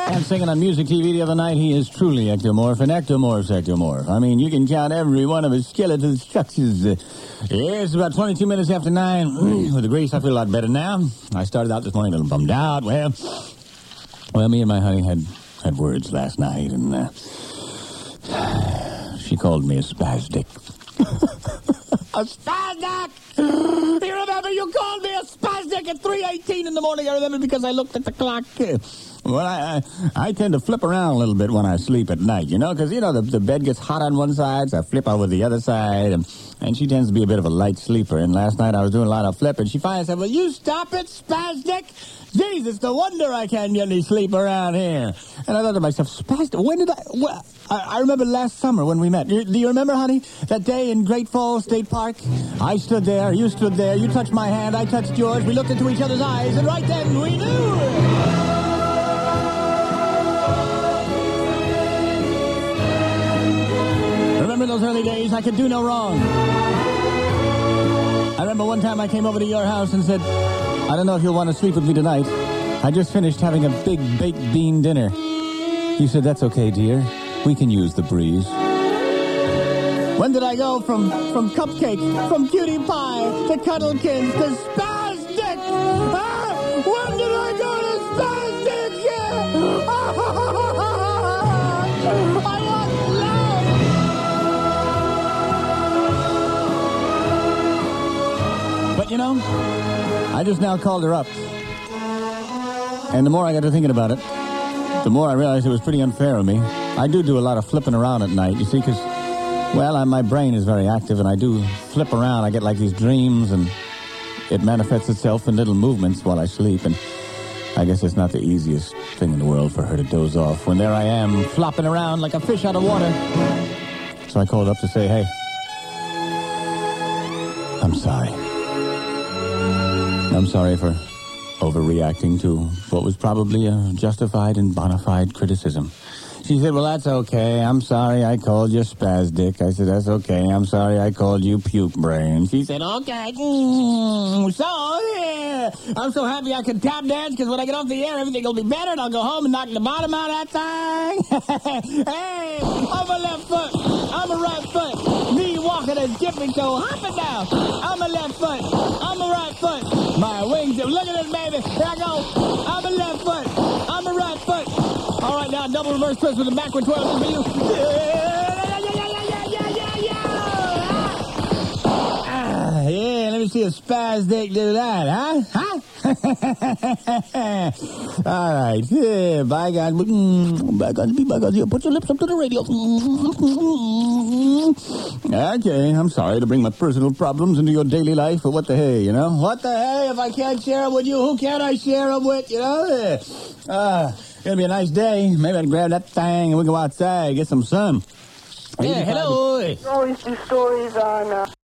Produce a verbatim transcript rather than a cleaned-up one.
And singing on Music T V the other night, he is truly ectomorph, an ectomorph's ectomorph. I mean, you can count every one of his skeletal structures. Uh, yeah, it's about twenty-two minutes after nine. With the grace, I feel a lot better now. I started out this morning a little bummed out. Well, well, me and my honey had, had words last night, and uh, she called me a spastic. A spastic! You remember you called me a spastic at three eighteen in the morning? I remember because I looked at the clock. Well, I, I I tend to flip around a little bit when I sleep at night, you know, because, you know, the, the bed gets hot on one side, so I flip over the other side, and, and she tends to be a bit of a light sleeper. And last night I was doing a lot of flipping. She finally said, "Will you stop it, spastic? Jesus, no wonder I can't get any sleep around here." And I thought to myself, spastic? When did I... Well, I, I remember last summer when we met. You, do you remember, honey, that day in Great Falls State Park? I stood there, you stood there, you touched my hand, I touched yours, we looked into each other's eyes, and right then we knew! Remember those early days? I could do no wrong. I remember one time I came over to your house and said, "I don't know if you'll want to sleep with me tonight. I just finished having a big baked bean dinner." You said, "That's okay, dear. We can use the breeze." When did I go from, from cupcake, from cutie pie, to cuddlekins, to spastic? Ah, when did I go to spastic? Yeah. I want love. But, you know, I just now called her up. And the more I got to thinking about it, the more I realized it was pretty unfair of me. I do do a lot of flipping around at night, you see, because, well, I, my brain is very active, and I do flip around. I get like these dreams, and it manifests itself in little movements while I sleep, and I guess it's not the easiest thing in the world for her to doze off when there I am, flopping around like a fish out of water. So I called up to say, "Hey, I'm sorry. I'm sorry for overreacting to what was probably a justified and bona fide criticism." She said, "Well, that's okay. I'm sorry I called you spastic." I said, "That's okay. I'm sorry I called you puke brain." She said, "Okay. Mm, so, yeah. I'm so happy I can tap dance because when I get off the air, everything will be better, and I'll go home and knock the bottom out of that thing." Hey, I'm a left foot. I'm a right foot. Me walking and skipping, so hopping down. I'm a left foot. I'm a right foot. My wings, look at this, baby. Here I go. I'm a left foot. I'm a right foot. All right, now double reverse twist with a backward twirl for you. Yeah, yeah, yeah, yeah, yeah, yeah, yeah. Ah, yeah, let me see a spastic do that, huh? Huh? All right, yeah, bygone, bygone, be bygone. Put your lips up to the radio. Okay, I'm sorry to bring my personal problems into your daily life, but what the hey, you know? What the hey, if I can't share them with you, who can I share them with, you know? Uh, it's gonna be a nice day. Maybe I'll grab that thing and we'll go outside, get some sun. Yeah, hello. You always do stories on... Uh